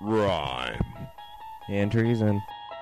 Rhyme. And treason.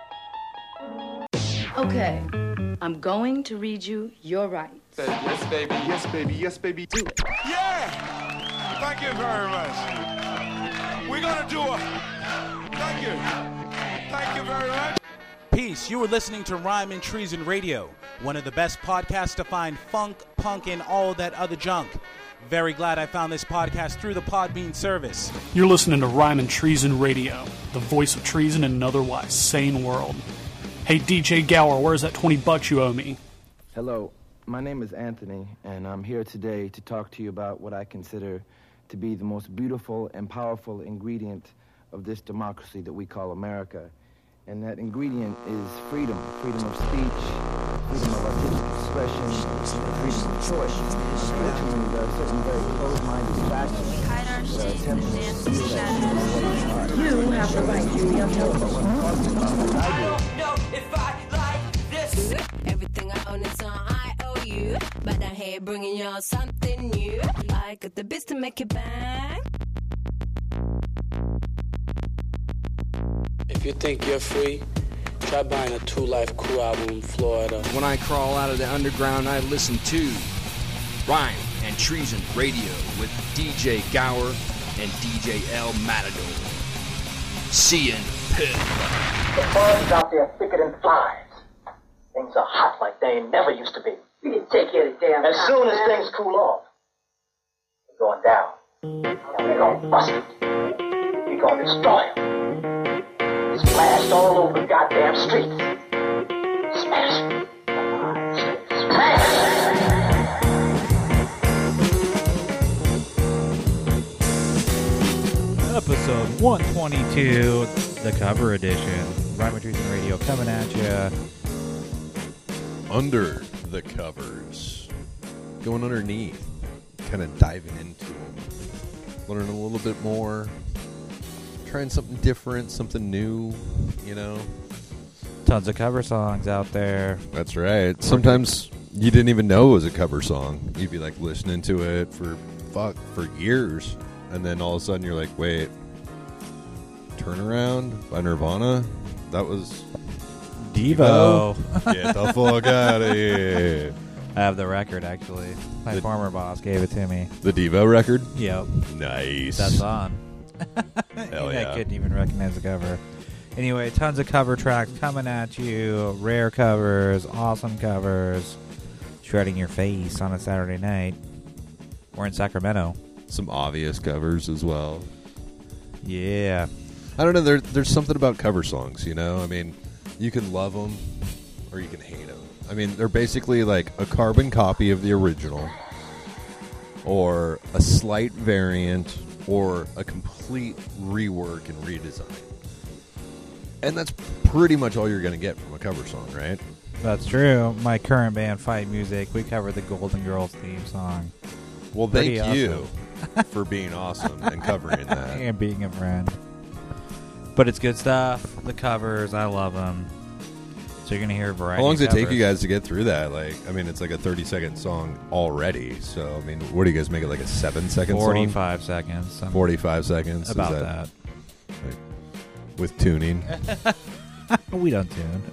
Okay, I'm going to read you your rights. Yes, baby. Yes, baby. Yes, baby. Do it. Yeah! Thank you very much. We're gonna do a... Thank you. Thank you very much. Peace. You were listening to Rhyme and Treason Radio, one of the best podcasts to find funk, punk, and all that other junk. Very glad I found this podcast through the Podbean service. You're listening to Rhyme and Treason Radio, the voice of treason in an otherwise sane world. Hey, DJ Gower, where's that $20 you owe me? Hello, my name is Anthony, and I'm here today to talk to you about what I consider to be the most beautiful and powerful ingredient of this democracy that we call America. And that ingredient is freedom. Freedom of speech, freedom of artistic expression, and freedom of choice. Unfortunately, there are certain very closed-minded factions that are attempting to steal that. You have the right to be unknown. Everything I own is on IOU, but I'm here bringing y'all something new. I got the biz to make it bang. If you think you're free, try buying a 2 Life Crew album in Florida. When I crawl out of the underground, I listen to Rhyme and Treason Radio with DJ Gower and DJ L Matador. See you in the pit. The birds out there thicker than flies. Things are hot like they ain't never used to be. You can take care of the damn As soon as things cool off, we're going down. And we're going to bust it. We're going to destroy them. Splashed all over the goddamn streets. Smash. Smash. Episode 122, the cover edition. Rhyme and Treason Radio coming at you. Under the covers. Going underneath. Kind of diving into them. Learning a little bit more. Trying something different, something new, you know. Tons of cover songs out there. That's right. Sometimes you didn't even know it was a cover song. You'd be like listening to it for years. And then all of a sudden you're like, wait, Turnaround by Nirvana? That was Devo. Get the fuck out of here. I have the record, actually. My former boss gave it to me. The Devo record? Yep. Nice. That's on. Hell yeah. I couldn't even recognize the cover. Anyway, tons of cover tracks coming at you. Rare covers, awesome covers. Shredding your face on a Saturday night. We're in Sacramento. Some obvious covers as well. Yeah. I don't know. There's something about cover songs, you know? I mean, you can love them or you can hate them. I mean, they're basically like a carbon copy of the original or a slight variant or a complete rework and redesign. And that's pretty much all you're going to get from a cover song, right? That's true. My current band, Fight Music, we covered the Golden Girls theme song. Well, Pretty thank you awesome. for being awesome and covering that. And being a friend. But it's good stuff. The covers, I love them. So you're going to hear a variety. How long does of it take covers. you guys to get through that? Like, I mean, it's like a 30-second song already. So, I mean, what do you guys make it, like a 7-second song? 45 seconds. 45 seconds. About Is that. Like, with tuning? We don't tune.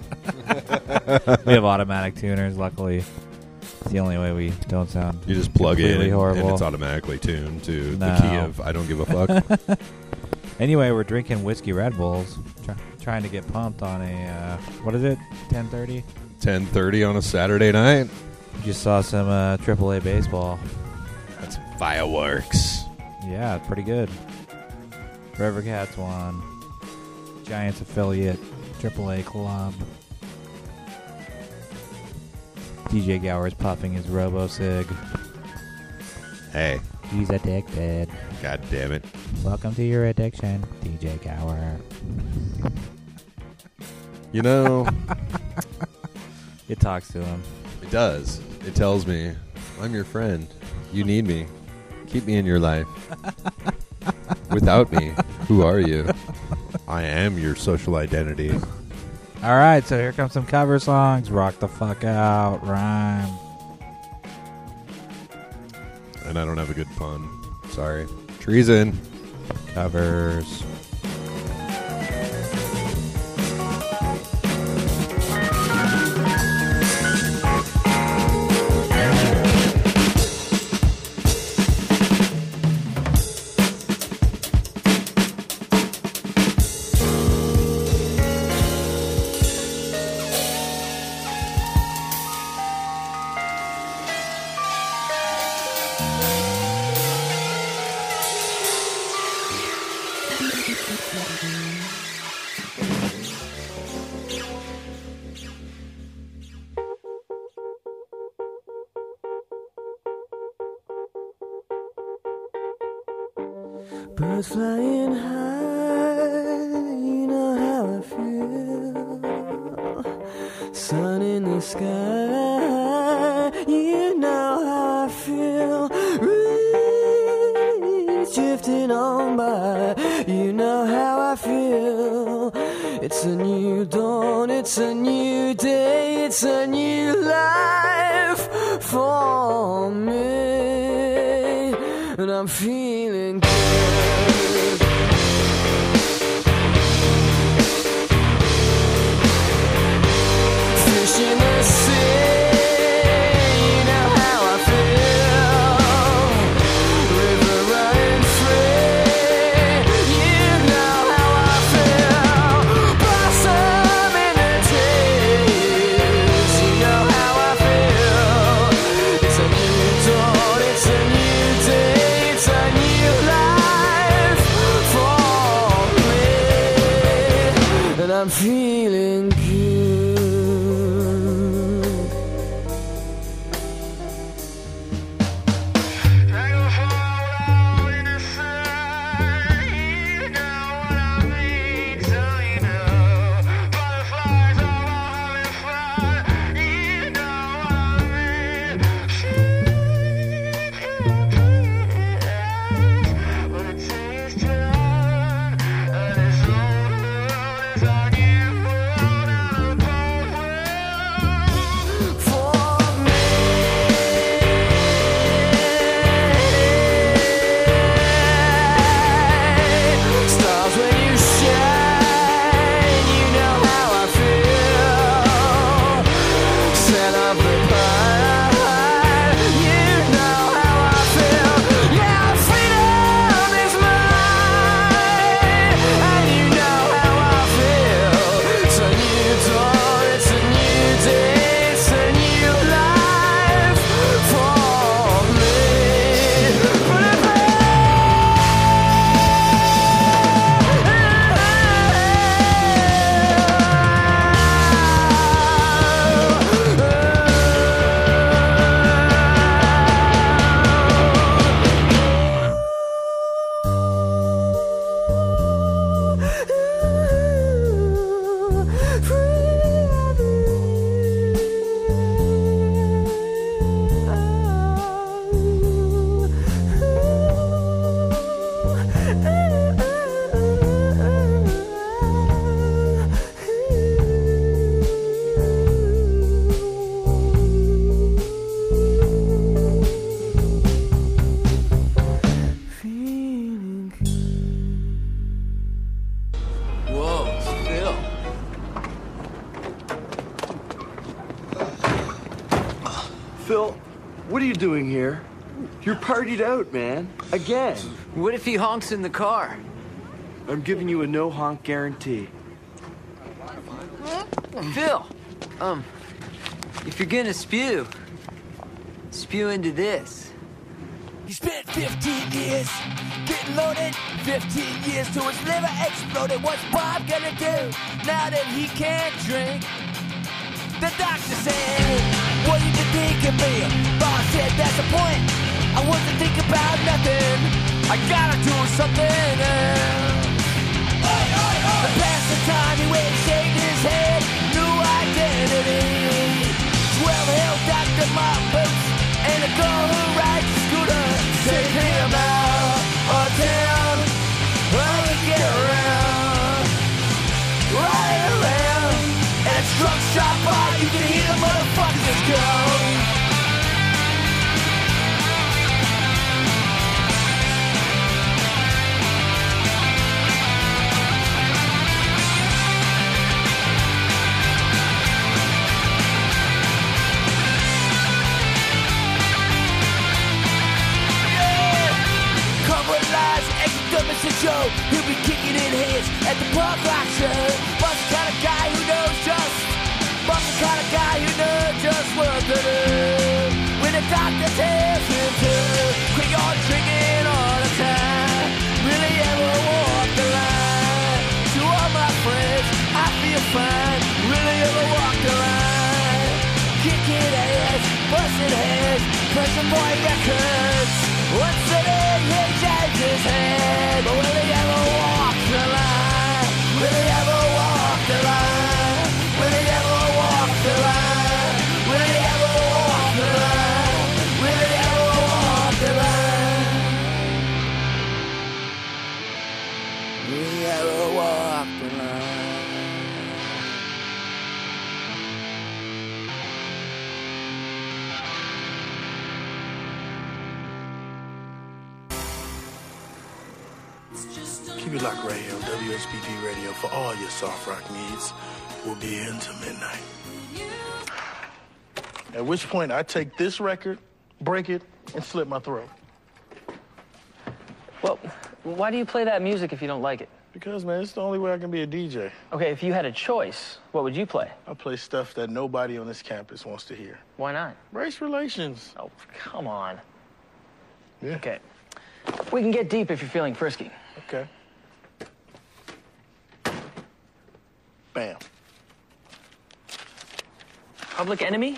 We have automatic tuners, luckily. It's the only way we don't sound You just plug in and horrible. it's automatically tuned to No. the key of I don't give a fuck. Anyway, we're drinking whiskey Red Bulls, trying to get pumped on a, what is it, 10:30? 10:30 on a Saturday night. Just saw some AAA baseball. That's fireworks. Yeah, it's pretty good. River Cats won. Giants affiliate, AAA club. DJ Gower's puffing his Robo-Cig. Hey. He's addicted. God damn it. Welcome to your addiction, DJ Gower. You know, It talks to him. it does. It tells me, I'm your friend. You need me. Keep me in your life. Without me, who are you? I am your social identity. All right, so here comes some cover songs. Rock the fuck out. Rhyme. And I don't have a good pun. Sorry. Treason. Covers. Birds flying high, you know how I feel. Sun in the sky, you know how I feel. Breeze drifting on by, you know how I feel. It's a new dawn, it's a new day, it's a new life for me, and I'm feeling good. Fish in the sea, you know how I feel. River running free, you know how I feel. Blossom in the trees, you know how I feel. It's a new dawn, it's a new day, it's a new life for me, and I'm feeling good. Phil, what are you doing here? You're partied out, man. Again. What if he honks in the car? I'm giving you a no honk guarantee. Phil, if you're gonna spew into this. He spent 15 years getting loaded, 15 years till his liver exploded. What's Bob gonna do now that he can't drink? The doctor said, what do you think of me? Bob said, that's the point. I wasn't thinking about nothing. I gotta do something else. The past the time he went and shaved his head, new identity. 12-hill Dr. Mark boots and a girl who rides a scooter. Take him out of town, while we get around, right around. And a drunk shop bar, you can hear the motherfuckers go. Joe, he'll be kicking in heads at the punk rock show. Bob's the kind of guy who knows just what to do. When the doctor tells him to quit your drinking all the time, really ever walk the line. To all my friends, I feel fine. Really ever walk the line. Kicking ass, busting heads, Pressure Boy Records. Once a day, he shaves his head. narrow walk the line. Keep it locked right here on WHBP Radio for all your soft rock needs. We'll be here until midnight. At which point I take this record, break it, and slit my throat. Well, why do you play that music if you don't like it? Because, man, it's the only way I can be a DJ. Okay, if you had a choice, what would you play? I play stuff that nobody on this campus wants to hear. Why not? Race relations. Oh, come on. Yeah. Okay. We can get deep if you're feeling frisky. Okay. Bam. Public Enemy?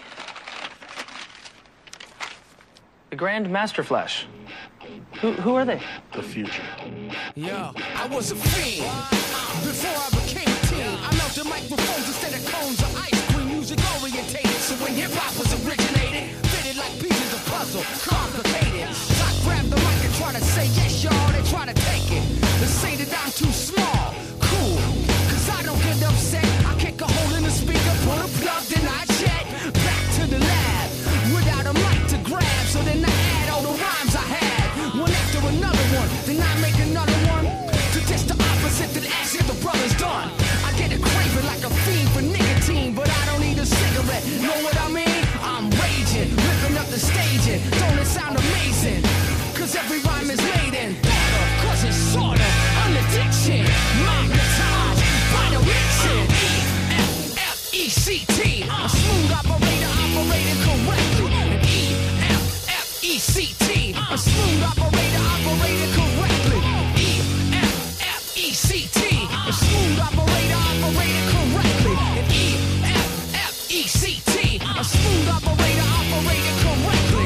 The Grand Master Flash. Who are they? The future. Yo, I was a fiend before I became a teen. I melted microphones instead of cones of ice cream. Music orientated, so when hip hop was originated, fitted like pieces of puzzle, complicated. I grab the mic and try to say yes, y'all. They try to take it. They say that I'm too small. Cool, cause I don't get upset. I kick a hole in the speaker, put a plug, then I jet back to the lab without a mic to grab. So then I add all the rhymes I had. One after another one, then I make another one to test the opposite that ask if the brother's done. I get a craving like a fiend for nicotine, but I don't need a cigarette. Know what I mean? I'm raging, ripping up the staging. Don't it sound amazing? Cause every rhyme is made in order, cause it's sorta an addiction. Magnetized by the mixing. E-F-F-E-C-T. A smooth operator operated correctly. E-F-F-E-C-T. A smooth operator operated correctly. E-F-F-E-C-T. A smooth operator operated correctly. E-F-F-E-C-T. A smooth operator operated correctly.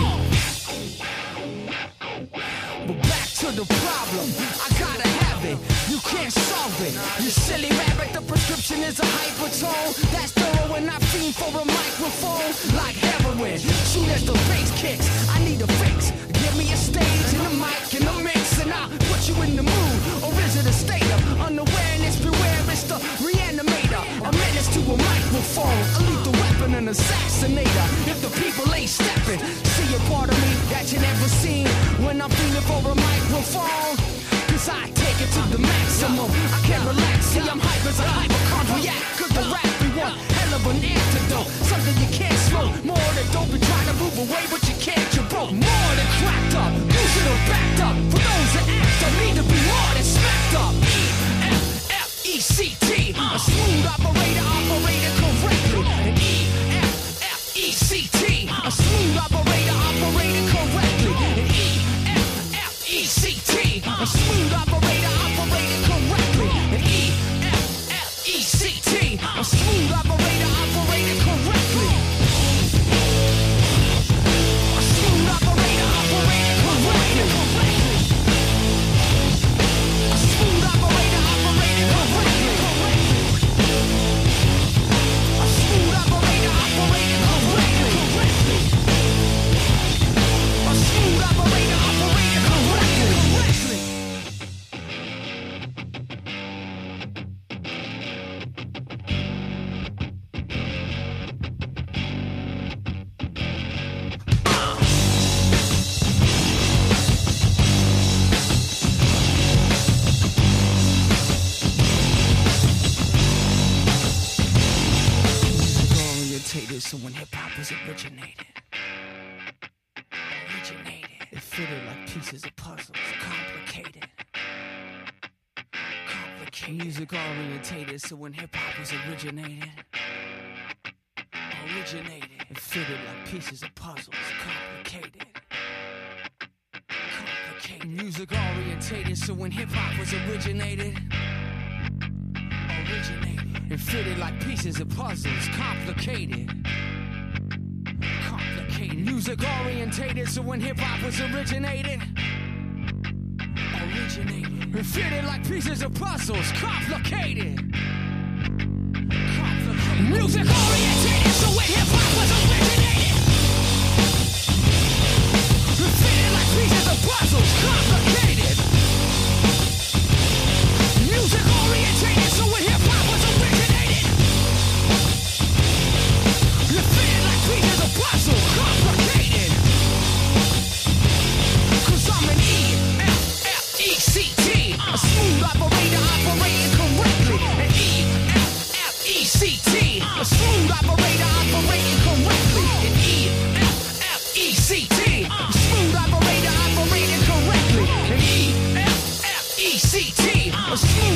But back to the problem, I gotta have it. You can't solve it. You silly rabbit, the prescription is a hypertone. That's thorough when I fiend for a microphone. Like heroin, soon as the bass kicks, I need a fix. Give me a stage and a mic and a mix, and I'll put you in the mood. Or is it a state of unawareness? Beware, it's the reanimator. A menace to a microphone, a lethal weapon, an assassinator. If the people ain't stepping, see a part of me that you never seen when I'm feeling for a microphone. Cause I take it to the maximum. I can't relax, see I'm hype as a hypochondriac. Cause the rap be one hell of an antidote. Something you can't smoke. More than dope and try to move away, but you can't. You're broke. More than cracked up. Losing or backed up. For those that act up, need to be more than smacked up. E-F-F-E-C-T. A smooth operator operated correctly. And E-F-F-E-C-T. A smooth operator operated correctly. And E-F-F-E-C-T. A smooth operator operated correctly. And E-F-F-E-C-T. A smooth operator operated correctly. A smooth operator operated correctly. A smooth operator operated correctly. A smooth operator operated correctly. A smooth operator operated correctly. Orientated, so when hip-hop was originated, it fitted like pieces of puzzles, complicated. Music orientated, so when hip-hop was originated, it fitted like pieces of puzzles, complicated. Music orientated, so when hip-hop was originated, it fitted like pieces of puzzles, complicated. Music orientated, so when hip-hop was originated, it fitted like pieces of puzzles, complicated. Music orientated, so when hip-hop was originated, it fitted like pieces of puzzles, complicated. Music orientated.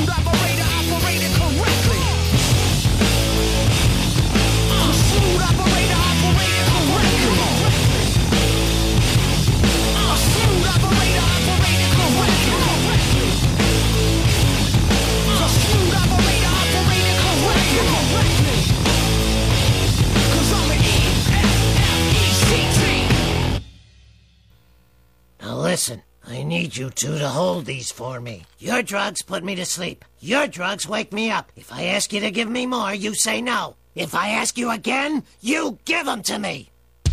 smooth operator operated correctly. A smooth operator operated correctly. A smooth operator operated correctly. A smooth operator operated correctly. 'Cause I'm an EFFECT. Now listen, I need you two to hold these for me. Your drugs put me to sleep. Your drugs wake me up. If I ask you to give me more, you say no. If I ask you again, you give them to me.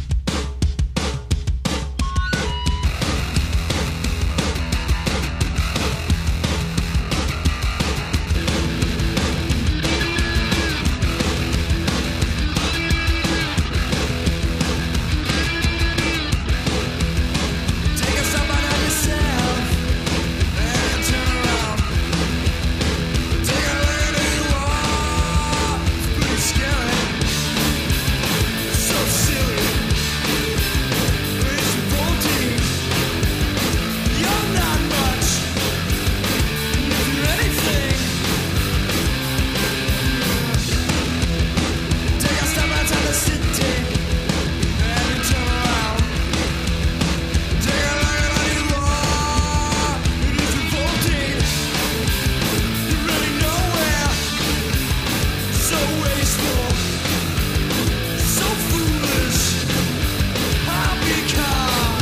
Take a step out of yourself and turn around. Take a look at who you are. It's pretty scary. So silly. It's revolting. You're not much. And if you're anything, take a step outside the city and turn around. Take a look at what you are. It is revolting. You're really nowhere. So wasteful. So foolish. How become?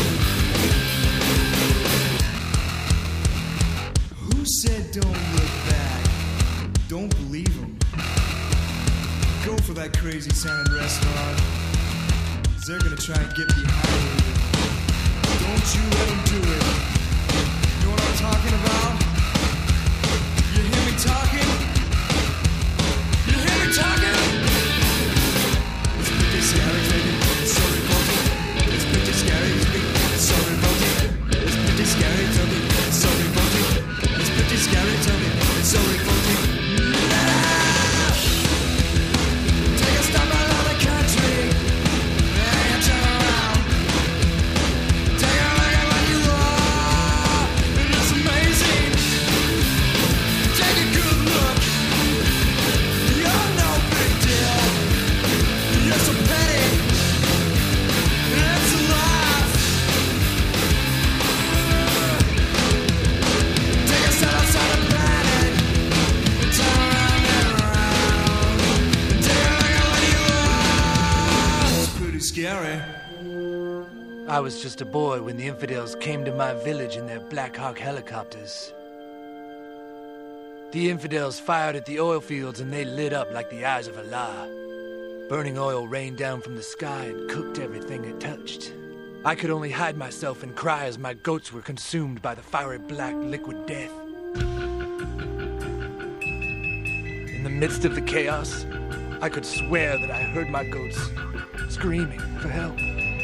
Who said don't look back? Don't believe them. Go for that crazy sounding restaurant. 'Cause they're gonna try and get behind you. Don't you let them do it. You know what I'm talking about? You hear me talking? You hear me talking? It's pretty scary, baby. It's so revolting. It's pretty scary, baby. It's so revolting. It's pretty scary, baby. It's so revolting. It's pretty scary, baby. It's so revolting. Take a step out of the country and turn around. Take a look at what you are. It is amazing. Take a good look. You're no big deal. You're so petty. It's a laugh. Take a step outside the planet. Turn around and around. Take a look at what you are. It's pretty scary. I was just a boy when the infidels came to my village in their Black Hawk helicopters. The infidels fired at the oil fields and they lit up like the eyes of Allah. Burning oil rained down from the sky and cooked everything it touched. I could only hide myself and cry as my goats were consumed by the fiery black liquid death. In the midst of the chaos, I could swear that I heard my goats screaming for help.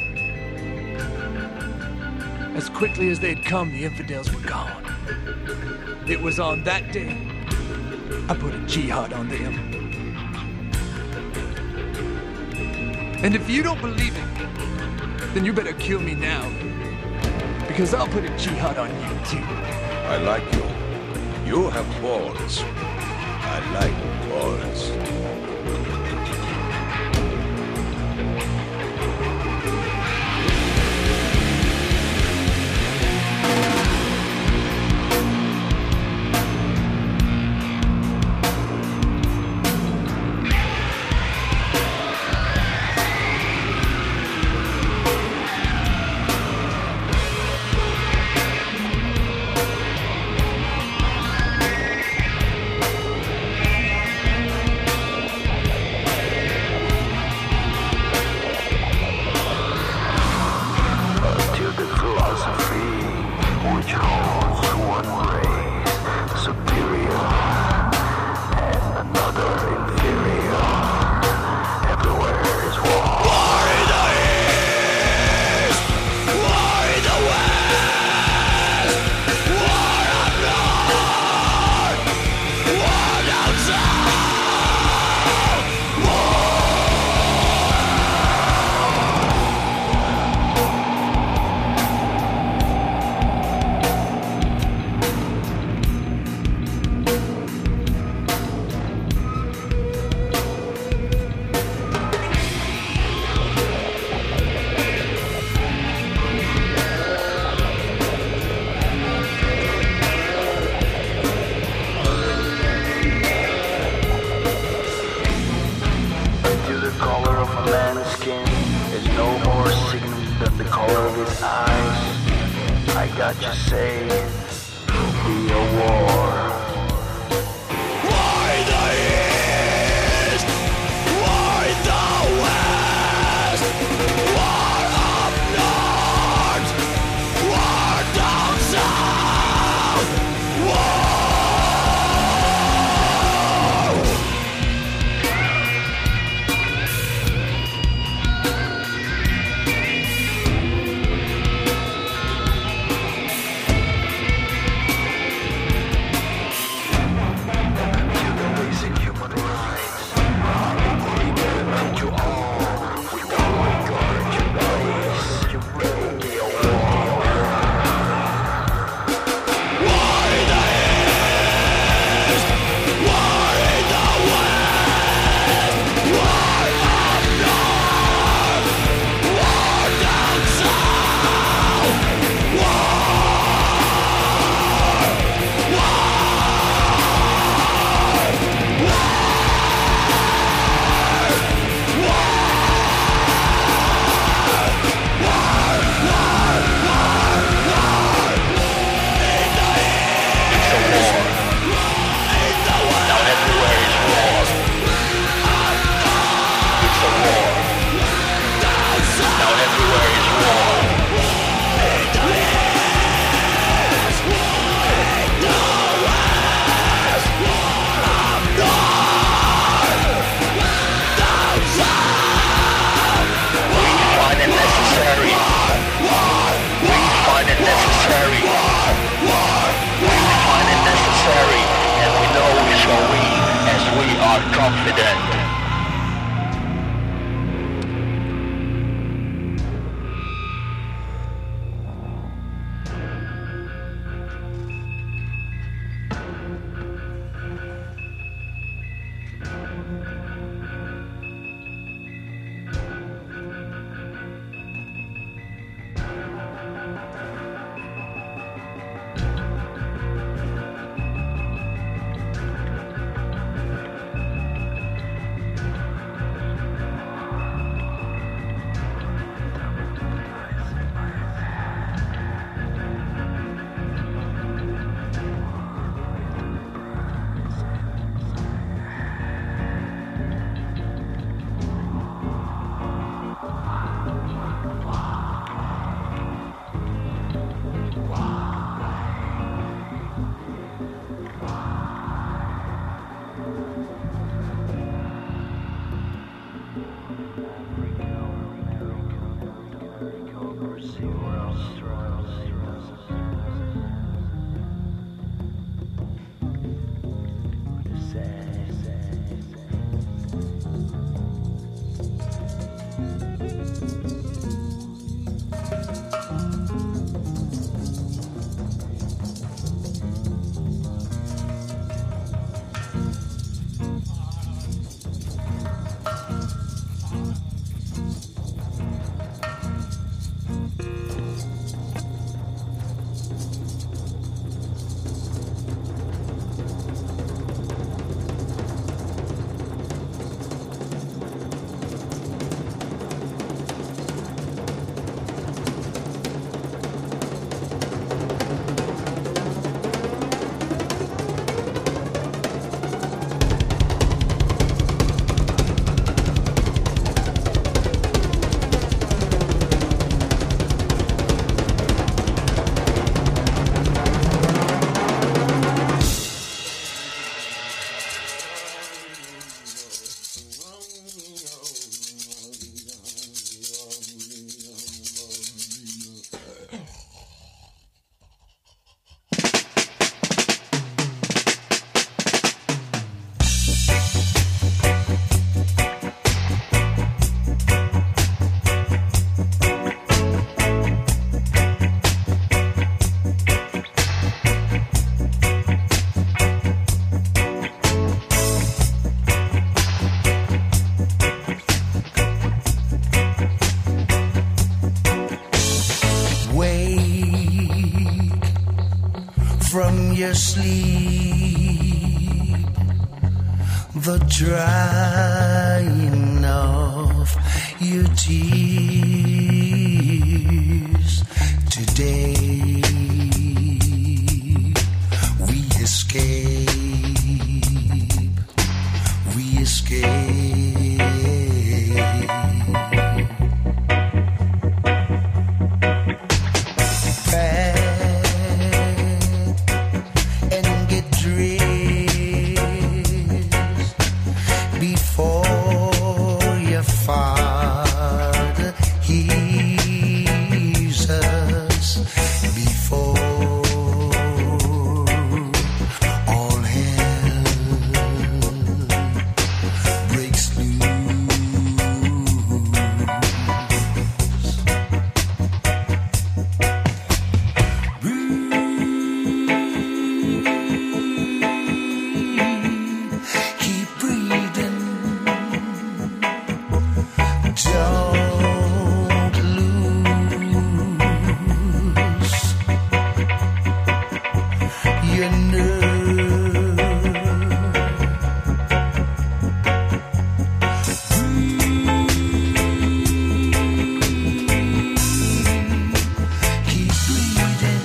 As quickly as they'd come, the infidels were gone. It was on that day I put a jihad on them. And if you don't believe it, then you better kill me now. Because I'll put a jihad on you too. I like you. You have balls. I like balls. the color of his eyes. I got you saying, it'll be a war. Why the East? Why the West? War up north, war down south, war. Confident. from your sleep, the drying of your tears. and get dressed before your father hears us, before all hell breaks loose. Keep breathing. Don't lose your nerve. Keep breathing.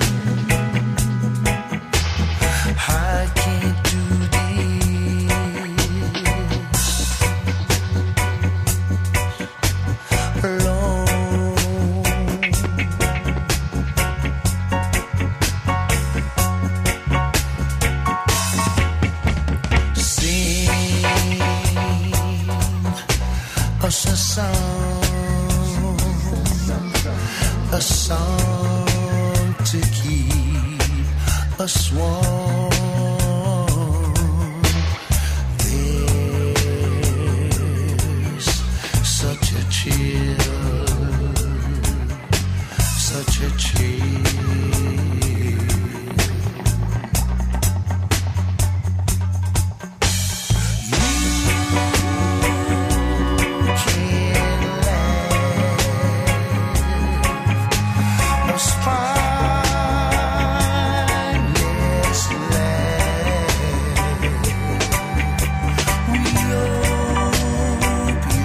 I can't do this alone. Sing us a song to keep us warm. There's such a chill, such a chill. A spineless land. We hope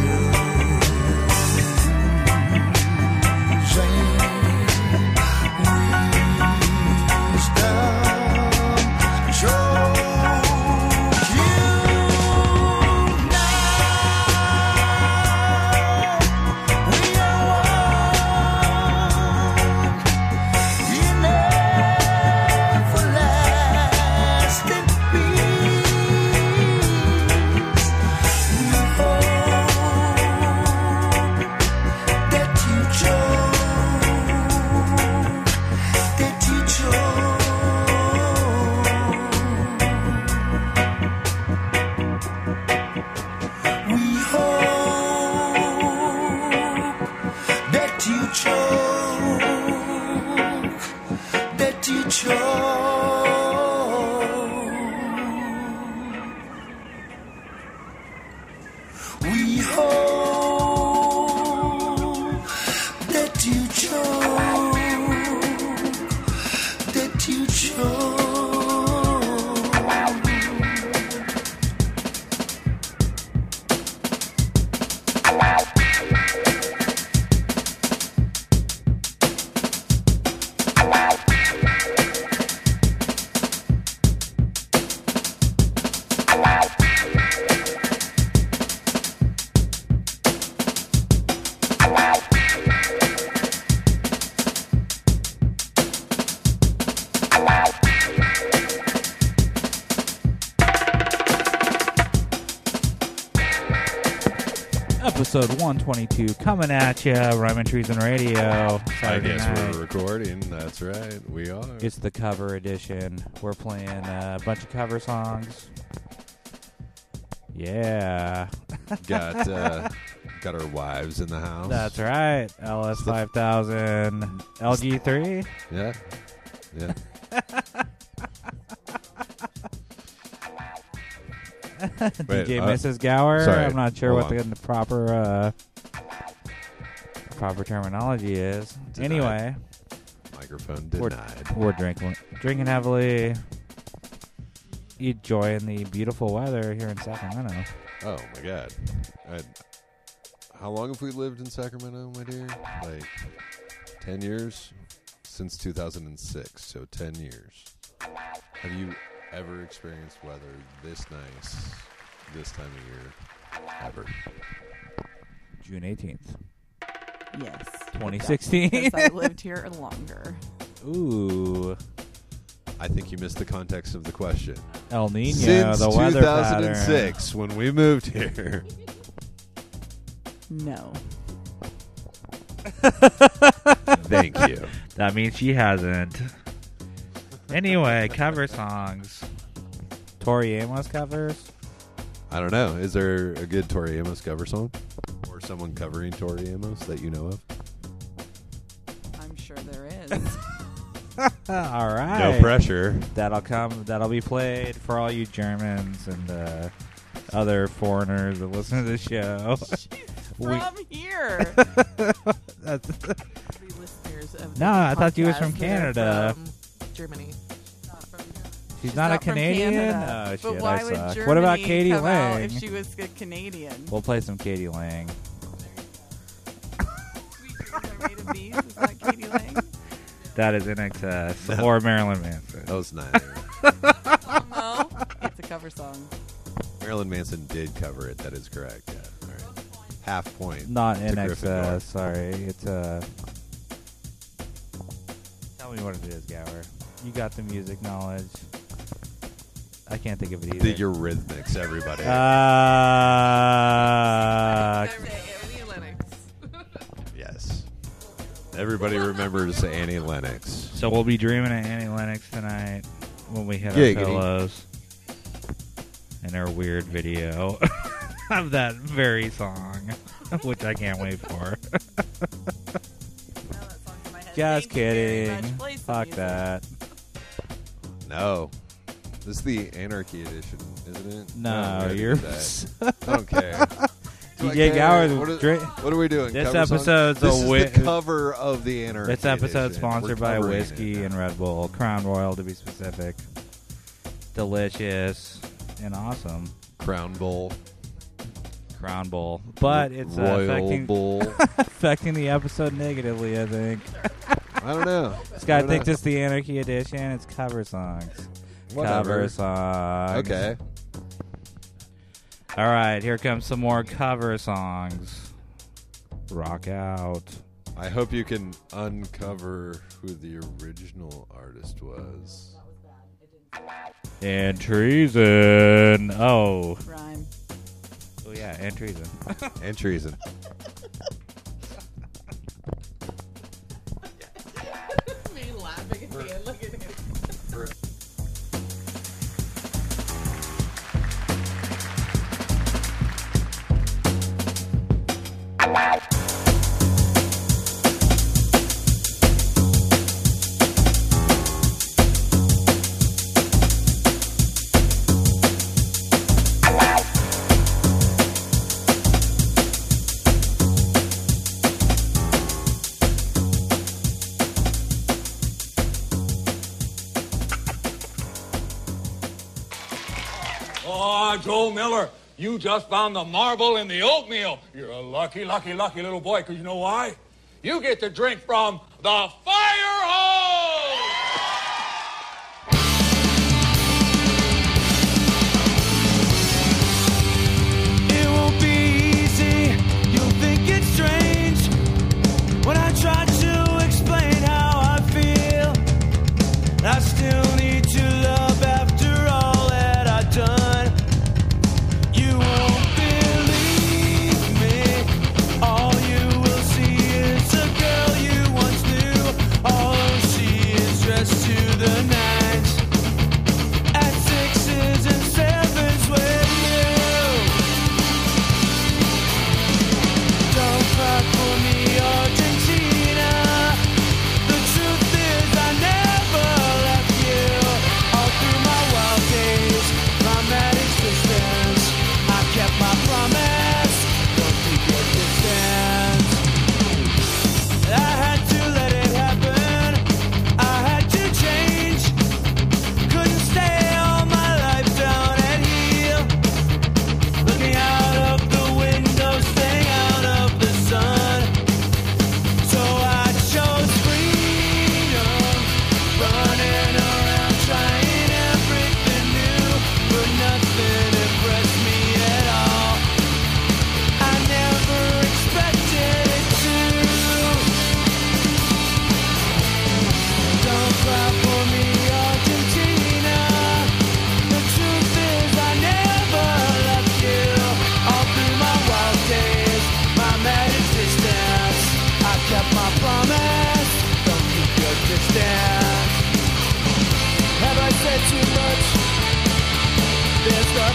Episode 122 coming at you, Rhyme and Treason Radio. I Saturday guess night. we're recording. That's right. We are. It's the cover edition. We're playing a bunch of cover songs. Yeah. Got our wives in the house. That's right. LS 5000, LG3. Yeah. Yeah. DJ Mrs. Gower. Sorry, I'm not sure hold what on. the proper terminology is. Denied. Anyway, Microphone denied. We're drinking heavily, enjoying the beautiful weather here in Sacramento. Oh my God! How long have we lived in Sacramento, my dear? Like 10 years? Since 2006, so 10 years. Have you ever experienced weather this nice this time of year? ever? June 18th. Yes. 2016. Because I lived here longer. Ooh. I think you missed the context of the question. El Nino, Since the weather 2006, when we moved here. No. Thank you. That means she hasn't. Anyway, cover songs. Tori Amos covers? I don't know. Is there a good Tori Amos cover song? Or someone covering Tori Amos that you know of? I'm sure there is. All right. No pressure. That'll be played for all you Germans and other foreigners that listen to the show. From here. No, I thought you was from Canada. From Germany. Not from here. She's not a from Canadian? Canada. Oh, shit, But why I would suck. Germany What about Katie come out Lang? if she was a Canadian? We'll play some Katie Lang. Is that Katie Lang? That is in excess. No. Or Marilyn Manson. That was neither. No, it's a cover song. Marilyn Manson did cover it. That is correct. Yeah. All right. Half point. Not to in Gryffindor. excess. Sorry. It's Tell me what it is, Gower. You got the music knowledge. I can't think of it either. The Eurythmics, everybody. Annie Lennox. Yes. Everybody remembers Annie Lennox. So we'll be dreaming of Annie Lennox tonight when we hit Giggity. our pillows. And our weird video of that very song, which I can't wait for. Just kidding. Fuck that. No. This is the Anarchy edition, isn't it? No, I'm ready you're. for that. I don't care. Do I DJ care? Gower's What are we doing? This Cover song? episode's This a is the cover of the Anarchy This episode's edition. sponsored We're by covering whiskey it. and Red Bull, Crown Royal to be specific. Delicious and awesome. Crown Bowl. Crown Bowl, but it's Royal Bowl. affecting the episode negatively, I think. I don't know. This guy I don't thinks know. it's the Anarchy edition. It's cover songs. Whatever. Cover songs. Okay. All right, here comes some more cover songs. Rock out. I hope you can uncover who the original artist was. And treason. Oh. Rhyme. Oh, yeah, and treason. And treason. Me laughing at the end. Look at him. Oh, Joe Miller, you just found the marble in the oatmeal. You're a lucky, lucky, lucky little boy, because you know why? You get to drink from the fire hose! It won't be easy. You'll think it's strange when I try to explain how I feel. I still need to love after all that I've done. You won't believe me. All you will see is a girl you once knew. All she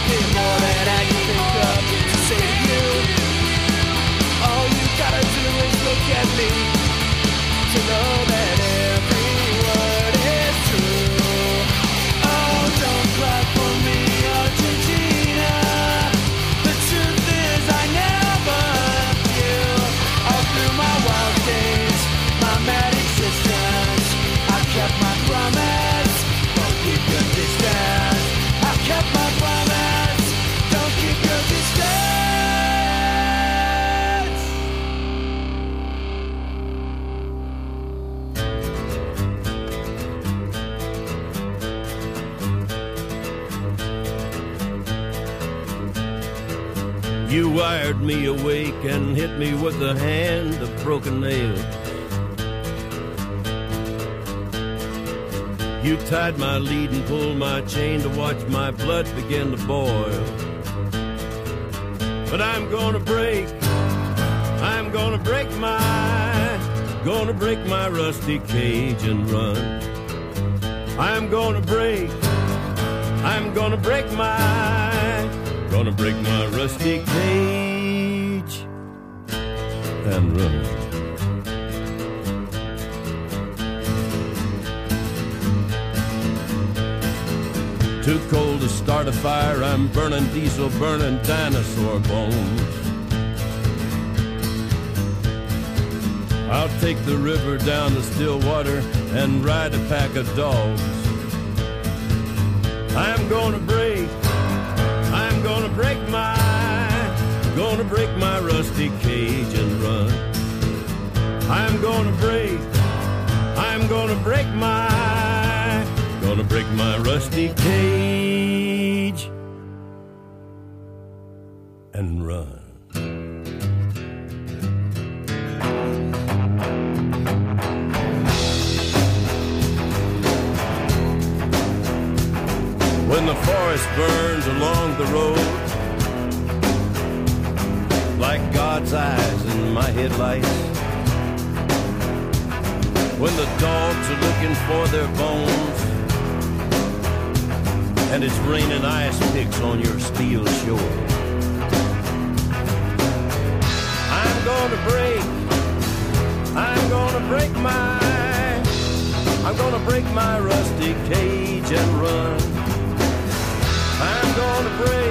something more than I can think of to say to you. All you gotta do is look at me to know that every word is true. Oh, don't cry for me, Argentina. The truth is I never left you. All through my wild days, my mad existence, I kept my promise. Don't keep your distance. I kept my promise. Don't keep your distance. You wired me awake and hit me with a hand of broken nails. You tied my lead and pulled my chain to watch my blood begin to boil. But I'm gonna break my rusty cage and run. I'm gonna break my rusty cage and run. Too cold to start a fire, I'm burning diesel, burning dinosaur bones. I'll take the river down to Stillwater and ride a pack of dogs. I'm gonna break my rusty cage and run. I'm gonna break my rusty cage and run. When the forest burns along the road, like God's eyes in my headlights. When the dogs are looking for their bones, and it's raining ice picks on your steel shore. I'm gonna break my rusty cage and run. I'm gonna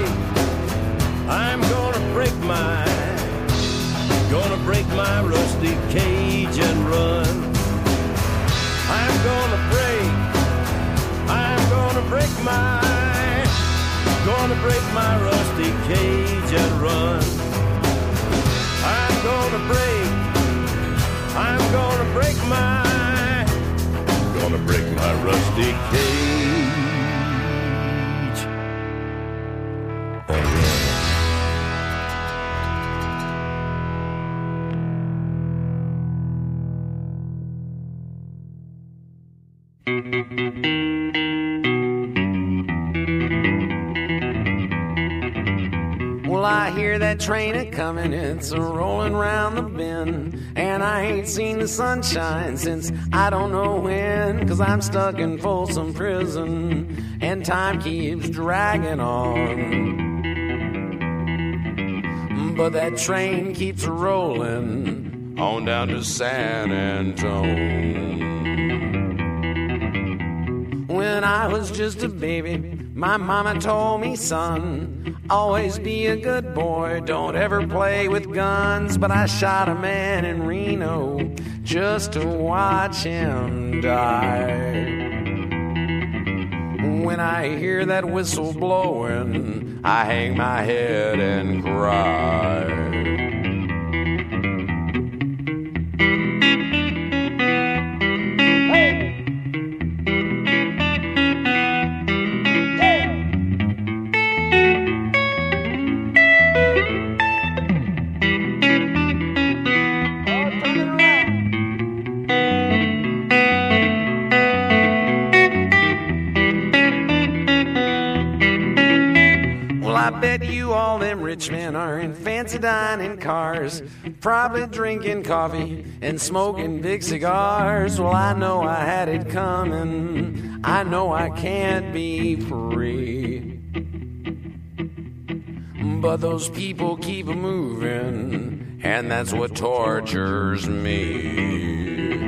break my rusty cage and run. I'm gonna break my rusty cage and run. I'm gonna break my rusty cage and run. Well, I hear that train a-comin', it's a-rollin' round the bend. And I ain't seen the sunshine since I don't know when. 'Cause I'm stuck in Folsom Prison, and time keeps dragging on. But that train keeps a-rollin' on down to San Antone. When I was just a baby, my mama told me, son, always be a good boy, don't ever play with guns. But I shot a man in Reno just to watch him die. When I hear that whistle blowing, I hang my head and cry. I bet you all them rich men are in fancy dining cars, probably drinking coffee and smoking big cigars. Well, I know I had it coming. I know I can't be free. but those people keep moving, and that's what tortures me.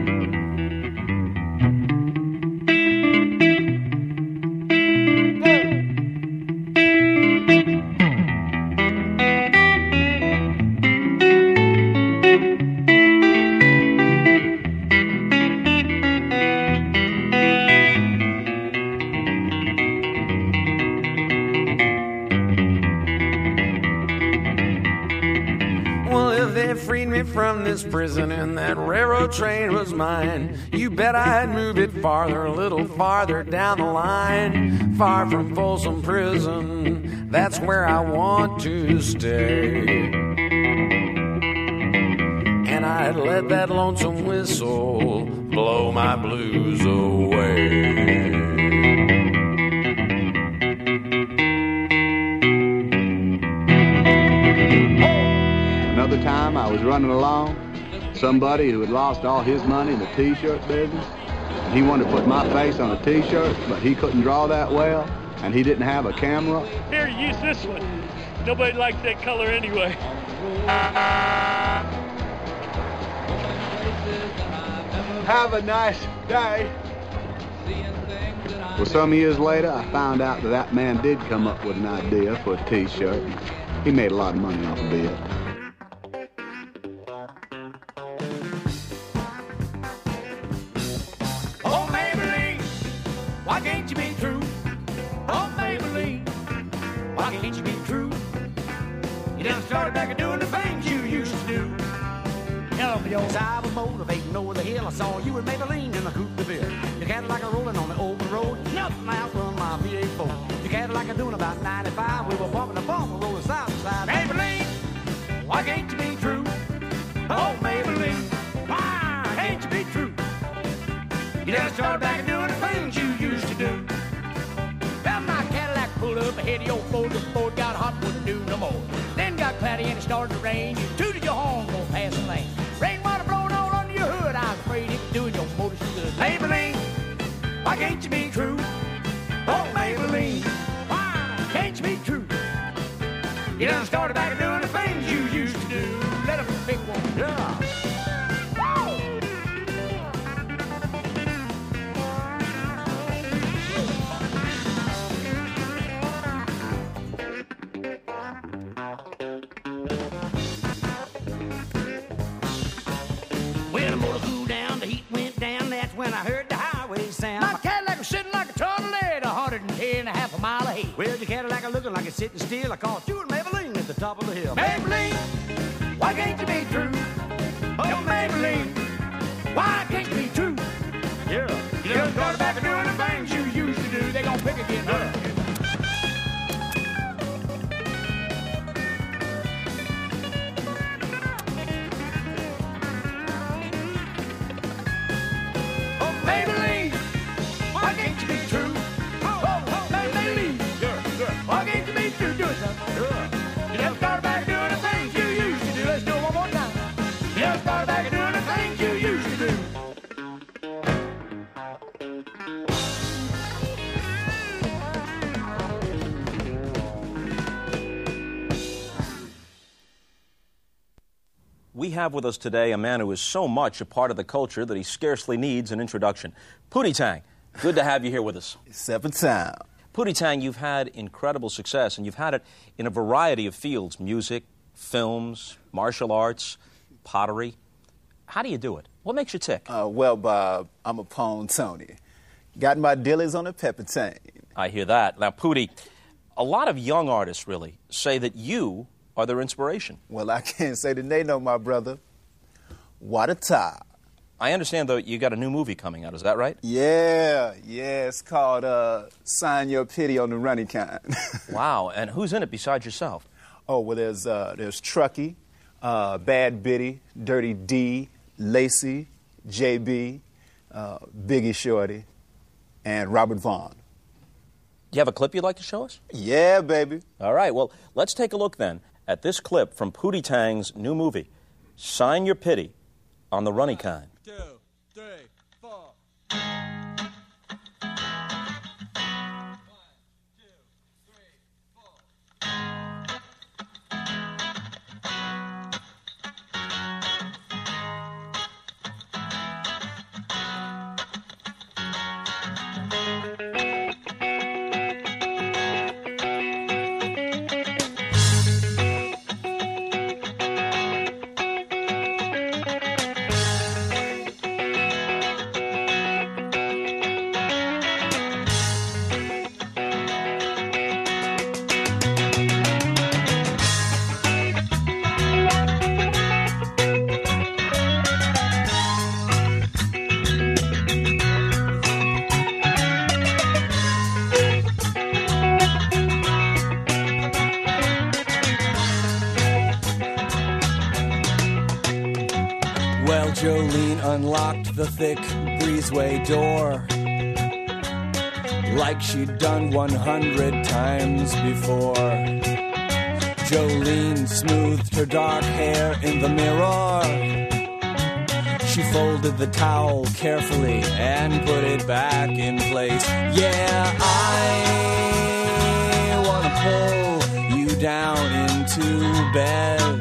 From this prison and that railroad train was mine, you bet I'd move it farther, a little farther down the line, far from Folsom Prison, that's where I want to stay. And I'd let that lonesome whistle blow my blues away. Another time I was running along, somebody who had lost all his money in the t-shirt business, and he wanted to put my face on a t-shirt, but he couldn't draw that well, and he didn't have a camera. Here, use this one. Nobody likes that color anyway. Have a nice day. Well, some years later, I found out that that man did come up with an idea for a t-shirt. He made a lot of money off of it. Why can't you be true? Oh, Maybelline, why can't you be true? You done started back and doing the things you used to do. Tell me, yours, I was motivating over the hill. I saw you and Maybelline in the Coupe de Ville. Your Cadillac a rolling on the open road. Nothing outrun my V8 Your Cadillac a doing about 95. We were bumping the bump and rolling side to side. Maybelline, why can't you be true? Oh, Maybelline, why can't you be true? You done started back and doing the things you used to do. Well, my Cadillac pulled up ahead of your Ford. The Ford got hot, wouldn't do no more. Then got cloudy and it started to rain. You tooted your horn, going past the lane. Rainwater blowing all under your hood. I was afraid it was doing your motor so good. Maybelline, why can't you be true? Oh, Maybelline, why can't you be true? You done started back and doing the things you used to do. Let them pick one. Yeah. When I heard the highway sound, my Cadillac was sitting like a tornado, 110 and a half a mile ahead. Well, the Cadillac looking like it's sitting still. I caught you and Maybelline at the top of the hill. Maybelline, why can't you be true? Oh, Maybelline, why can't you be true? Yeah, you done started back and doing the things you used to do. They gonna pick again, huh? Maybelline, why can't you be true? Oh, Maybelline, why can't you be true? Do it, son. You done started back doing the things you used to do. Let's do it one more time. You done started back doing the things you used to do. We have with us today a man who is so much a part of the culture that he scarcely needs an introduction. Pootie Tang, good to have you here with us. Second time. Pootie Tang, you've had incredible success, and you've had it in a variety of fields: music, films, martial arts, pottery. How do you do it? What makes you tick? Well, Bob, I'm a Pawn Tony. Got my dillies on a pepper tang. I hear that. Now, Pootie, a lot of young artists really say that you are their inspiration. Well, I can't say that they know, my brother. What a tie. I understand, though, you got a new movie coming out. Is that right? Yeah. It's called Sign Your Pity on the Running Kind. Wow. And who's in it besides yourself? Oh, well, there's Truckee, Bad Biddy, Dirty D, Lacey, JB, Biggie Shorty, and Robert Vaughn. Do you have a clip you'd like to show us? Yeah, baby. All right. Well, let's take a look then at this clip from Pootie Tang's new movie, Sign Your Pity on the Runny Kind. 2, 3, 4. while Jolene unlocked the thick breezeway door, like she'd done 100 times before. Jolene smoothed her dark hair in the mirror. She folded the towel carefully and put it back in place. Yeah, I wanna pull you down into bed.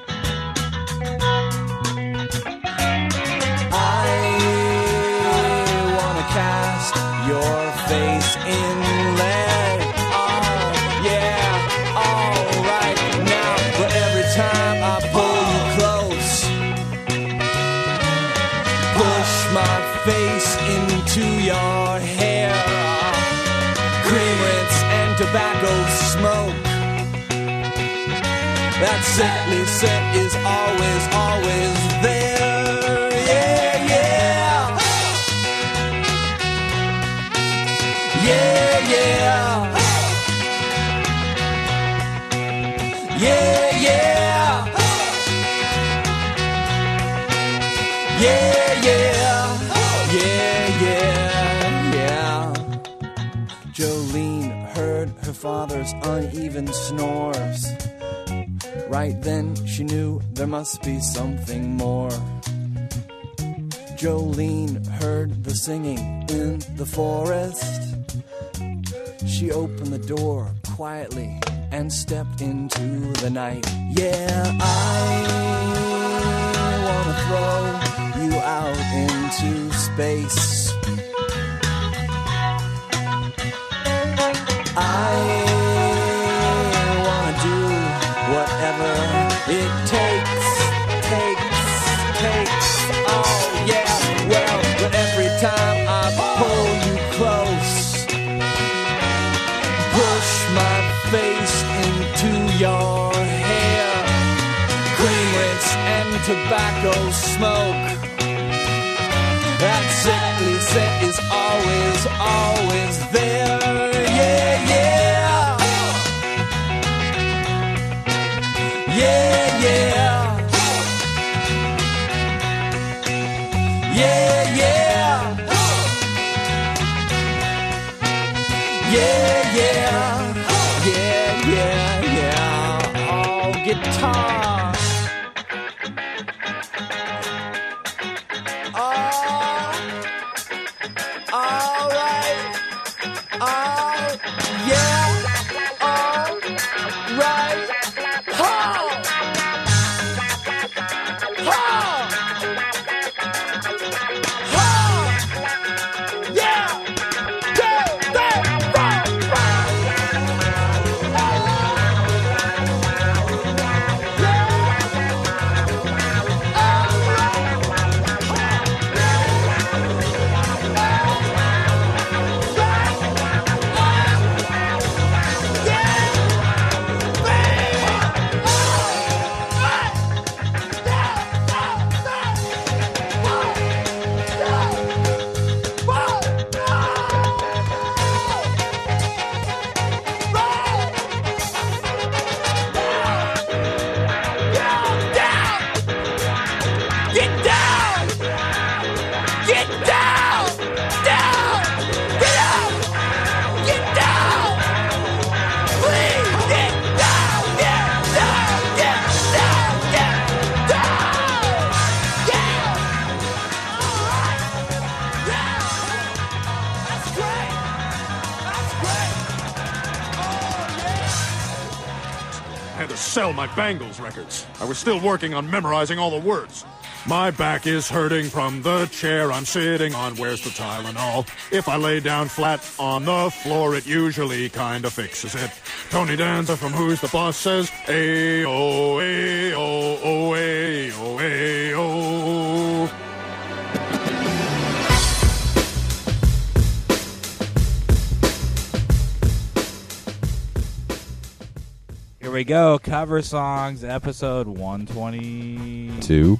I wanna cast your face in lead. Oh, yeah, alright. Now, but every time I pull you close, push my face into your hair. Cream rinse and tobacco smoke. That sickly scent is always, always there. Yeah, yeah. Yeah, yeah. Yeah, yeah. Yeah, yeah. Yeah, yeah, yeah. Jolene heard her father's uneven snores. Right then she knew there must be something more. Jolene heard the singing in the forest. She opened the door quietly and stepped into the night. Yeah, I wanna throw you out into space. I wanna do whatever it takes. Oh yeah, well, but every time I pull you close, push my face into your hair, cream rinse and tobacco smoke. That sickly scent is always, always there. Yeah, yeah. Yeah, yeah. Yeah, yeah. Yeah, yeah. Yeah, yeah, yeah. Oh, guitar. All right. Yeah. All right. Ha! Ha! Ha! Yeah! Go! Go! Sell my Bangles records. I was still working on memorizing all the words. My back is hurting from the chair I'm sitting on. Where's the Tylenol? If I lay down flat on the floor, it usually kinda fixes it. Tony Danza from Who's the Boss says, Ayo, ayo, oh, ayo, ayo. Here we go. Cover Songs, episode 122.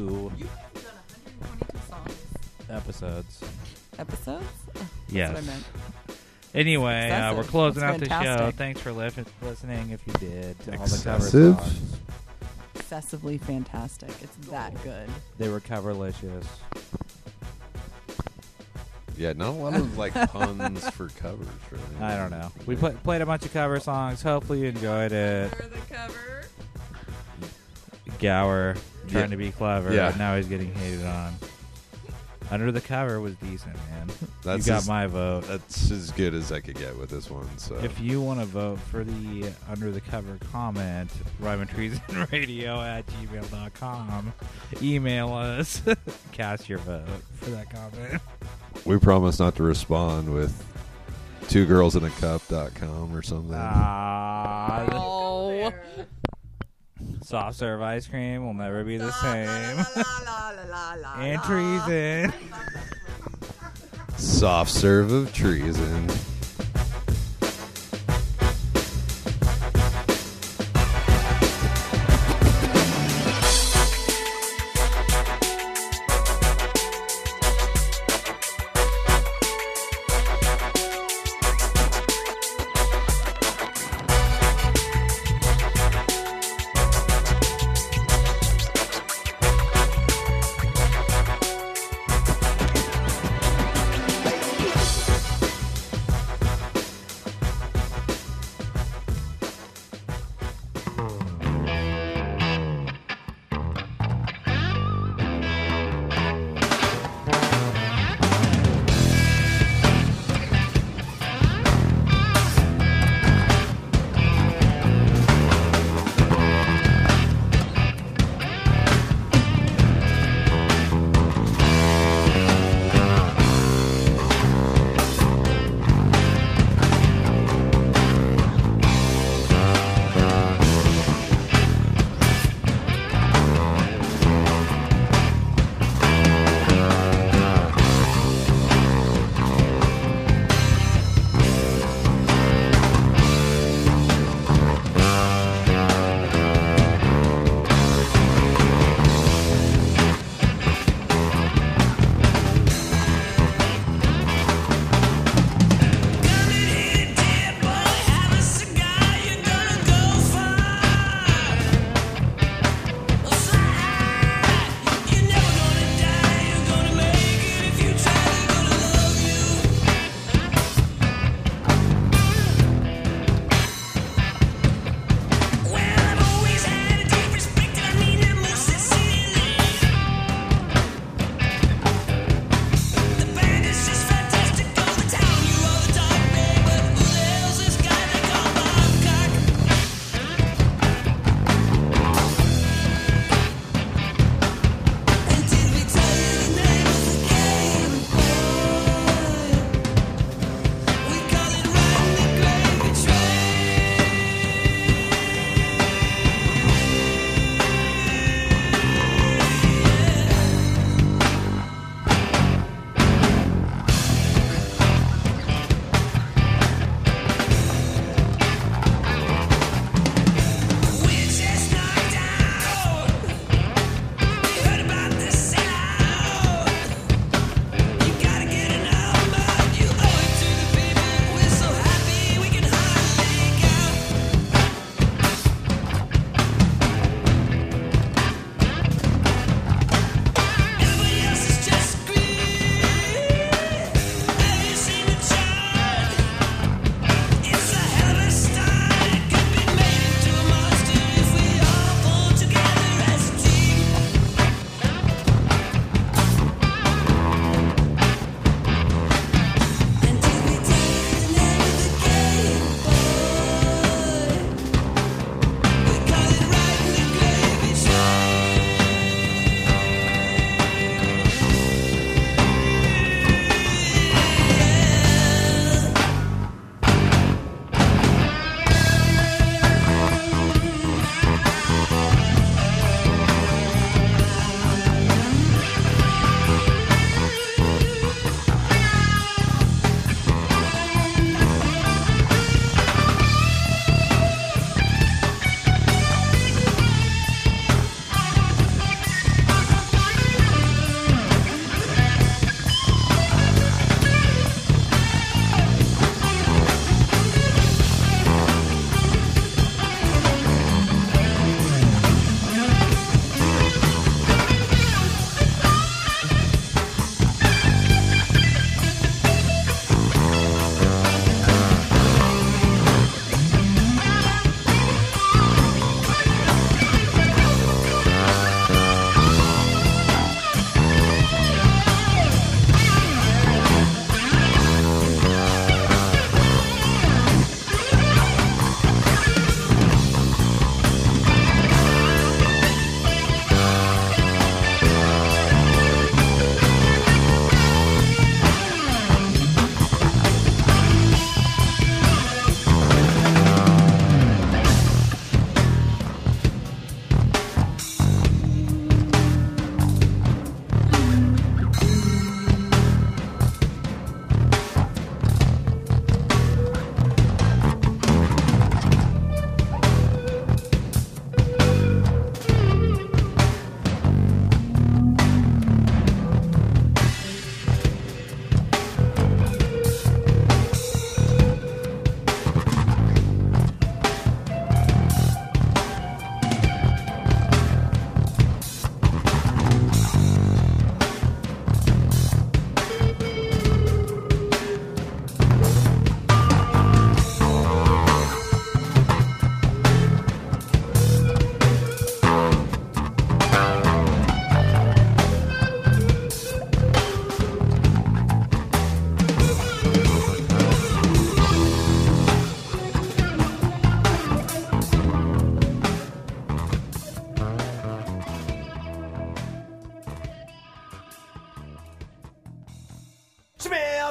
Episodes? That's Yes. what I meant. Anyway, Excessive. we're closing That's out the show. fantastic. Thanks for listening if you did. To all the cover Excessive? songs. excessively fantastic. It's that good. They were coverlicious. Yeah, not a lot of like puns for covers, really. I don't know. We played a bunch of cover songs. Hopefully you enjoyed it. Under the cover. Gower trying Yeah. to be clever. Yeah. And now he's getting hated on. Under the Cover was decent, man. That's you got as- my vote. That's as good as I could get with this one. So If you want to vote for the Under the Cover comment, rhymetreasonradio@gmail.com. Email us. Cast your vote for that comment. we promise not to respond with 2girlsinacup.com or something. Oh. Soft serve ice cream will never be the same. And treason. Soft serve of treason.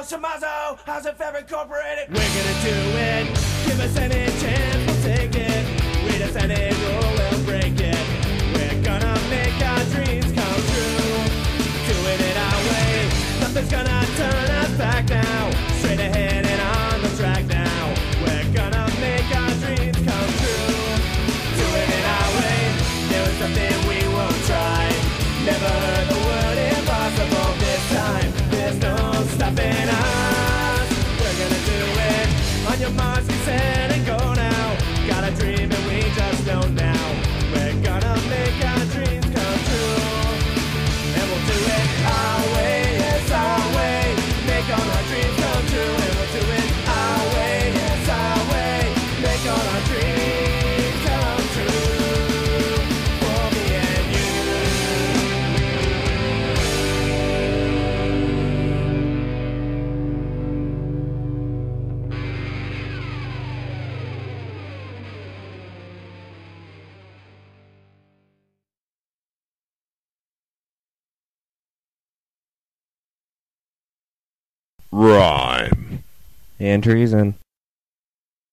Charles Tommaso, House of Fair Incorporated. We're gonna do it. Give us any chance, we'll take it. Read us any rule, we'll break it. We're gonna make our dreams come true. Doing it our way. Nothing's gonna turn us back now. Straight ahead and on the track now. We're gonna make our dreams come true. Doing it our way. There is something we won't try. Never heard the word impossible this time. There's no stopping us. We're gonna do it. On your marks, get set and go now. Got a dream and we just don't now. We're gonna make our dreams come true. And we'll do it our way, yes our way. Make all our dreams come true. And we'll do it our way, yes our way. Make all our dreams come true. For me and you. Rhyme. And treason.